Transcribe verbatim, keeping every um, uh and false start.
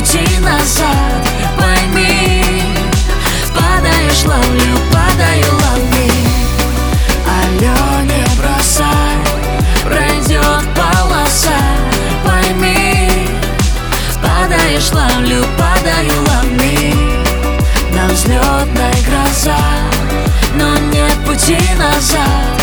пути назад, пойми. Падаешь, ловлю, падаю, лови. Алло, не бросай, пройдет полоса, пойми. Падаешь, ловлю, падаю, лови. На взлетной гроза, но нет пути назад.